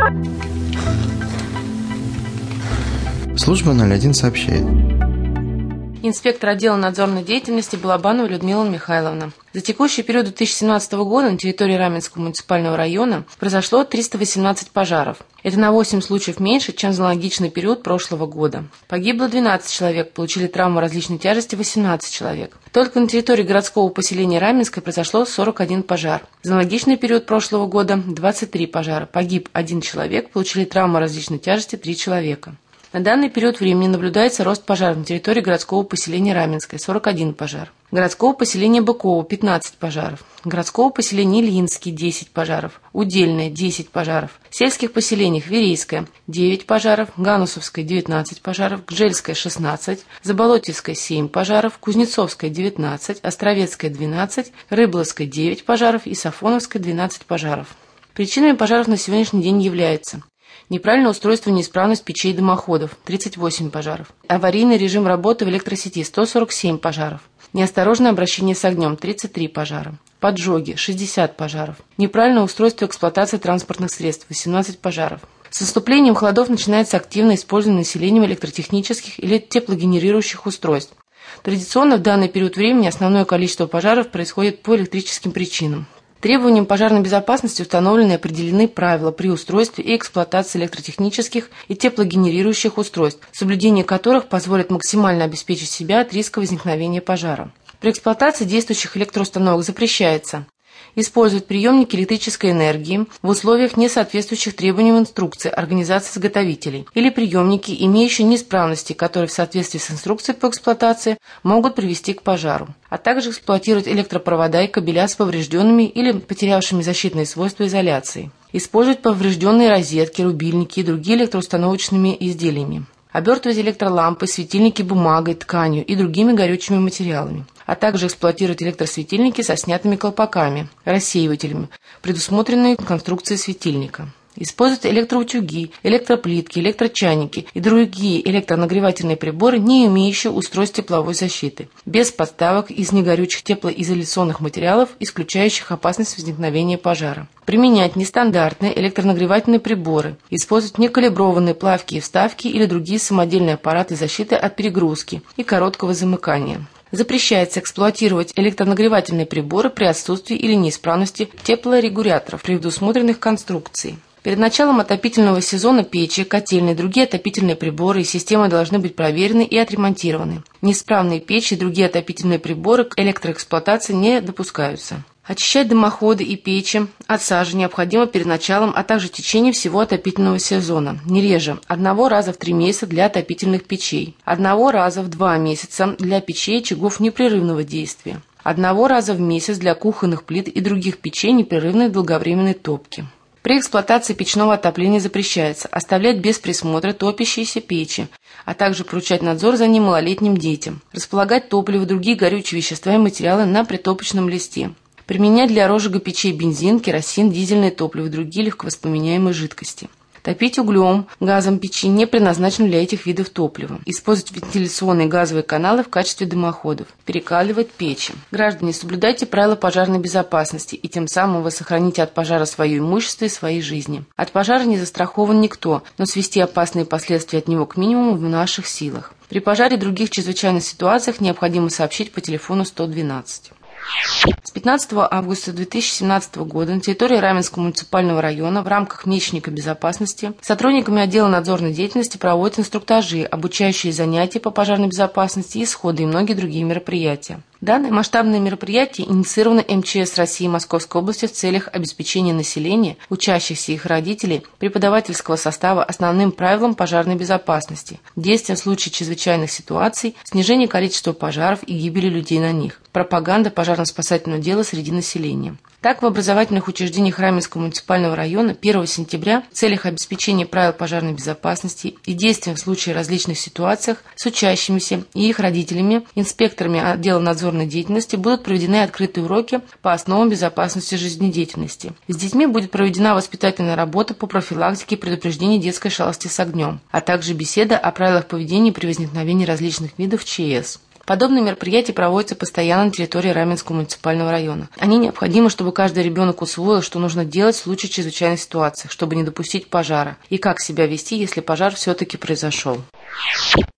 Служба 01 сообщает. Инспектор отдела надзорной деятельности Балабанова Людмила Михайловна. За текущий период 2017 года на территории Раменского муниципального района произошло 318 пожаров. Это на 8 случаев меньше, чем за аналогичный период прошлого года. Погибло 12 человек, получили травмы различной тяжести 18 человек. Только на территории городского поселения Раменское произошло 41 пожар. За аналогичный период прошлого года 23 пожара. Погиб 1 человек, получили травмы различной тяжести 3 человека. На данный период времени наблюдается рост пожаров на территории городского поселения Раменское – 41 пожар. Городского поселения Быково – 15 пожаров. Городского поселения Ильинский – 10 пожаров. Удельное – 10 пожаров. В сельских поселениях Верейское – 9 пожаров. Ганусовское – 19 пожаров. Гжельское – 16. Заболотьевское – 7 пожаров. Кузнецовское – 19. Островецкое – 12. Рыбловское – 9 пожаров. И Сафоновское – 12 пожаров. Причинами пожаров на сегодняшний день являются: неправильное устройство и неисправность печей и дымоходов – 38 пожаров. Аварийный режим работы в электросети – 147 пожаров. Неосторожное обращение с огнем – 33 пожара. Поджоги – 60 пожаров. Неправильное устройство эксплуатации транспортных средств – 18 пожаров. С наступлением холодов начинается активное использование населением электротехнических или теплогенерирующих устройств. Традиционно в данный период времени основное количество пожаров происходит по электрическим причинам. Требованиям пожарной безопасности установлены и определены правила при устройстве и эксплуатации электротехнических и теплогенерирующих устройств, соблюдение которых позволит максимально обеспечить себя от риска возникновения пожара. При эксплуатации действующих электроустановок запрещается: использовать приемники электрической энергии в условиях, не соответствующих требованиям инструкции организации-изготовителей, или приемники, имеющие неисправности, которые в соответствии с инструкцией по эксплуатации могут привести к пожару, а также эксплуатировать электропровода и кабеля с поврежденными или потерявшими защитные свойства изоляцией, использовать поврежденные розетки, рубильники и другие электроустановочными изделиями, обертывать электролампы, светильники бумагой, тканью и другими горючими материалами, а также эксплуатировать электросветильники со снятыми колпаками, рассеивателями, предусмотренные конструкцией светильника. Использовать электроутюги, электроплитки, электрочайники и другие электронагревательные приборы, не имеющие устройств тепловой защиты, без подставок из негорючих теплоизоляционных материалов, исключающих опасность возникновения пожара. Применять нестандартные электронагревательные приборы, использовать некалиброванные плавки и вставки или другие самодельные аппараты защиты от перегрузки и короткого замыкания. Запрещается эксплуатировать электронагревательные приборы при отсутствии или неисправности теплорегуляторов, предусмотренных конструкцией. Перед началом отопительного сезона печи, котельные, другие отопительные приборы и системы должны быть проверены и отремонтированы. Неисправные печи и другие отопительные приборы к электроэксплуатации не допускаются. Очищать дымоходы и печи от сажи необходимо перед началом, а также в течение всего отопительного сезона, не реже 1 раза в 3 месяца для отопительных печей, 1 раза в 2 месяца для печей и очагов непрерывного действия, 1 раза в месяц для кухонных плит и других печей непрерывной долговременной топки. При эксплуатации печного отопления запрещается оставлять без присмотра топящиеся печи, а также поручать надзор за ним малолетним детям, располагать топливо и другие горючие вещества и материалы на притопочном листе, применять для розжига печей бензин, керосин, дизельное топливо и другие легковоспламеняемые жидкости. Топить углем, газом печи не предназначены для этих видов топлива. Использовать вентиляционные газовые каналы в качестве дымоходов. Перекаливать печи. Граждане, соблюдайте правила пожарной безопасности, и тем самым вы сохраните от пожара свое имущество и свои жизни. От пожара не застрахован никто, но свести опасные последствия от него к минимуму в наших силах. При пожаре и других чрезвычайных ситуациях необходимо сообщить по телефону 112. С 15 августа 2017 года на территории Раменского муниципального района в рамках месячника безопасности сотрудниками отдела надзорной деятельности проводят инструктажи, обучающие занятия по пожарной безопасности, исходы и многие другие мероприятия. Данное масштабное мероприятие инициировано МЧС России Московской области в целях обеспечения населения, учащихся и их родителей, преподавательского состава основным правилам пожарной безопасности, действиям в случае чрезвычайных ситуаций, снижения количества пожаров и гибели людей на них, пропаганда пожарно-спасательного дела среди населения. Так, в образовательных учреждениях Раменского муниципального района 1 сентября в целях обеспечения правил пожарной безопасности и действиям в случае различных ситуациях с учащимися и их родителями, инспекторами отдела надзорной деятельности будут проведены открытые уроки по основам безопасности жизнедеятельности. С детьми будет проведена воспитательная работа по профилактике и предупреждению детской шалости с огнем, а также беседа о правилах поведения при возникновении различных видов ЧС. Подобные мероприятия проводятся постоянно на территории Раменского муниципального района. Они необходимы, чтобы каждый ребенок усвоил, что нужно делать в случае чрезвычайной ситуации, чтобы не допустить пожара, и как себя вести, если пожар все-таки произошел.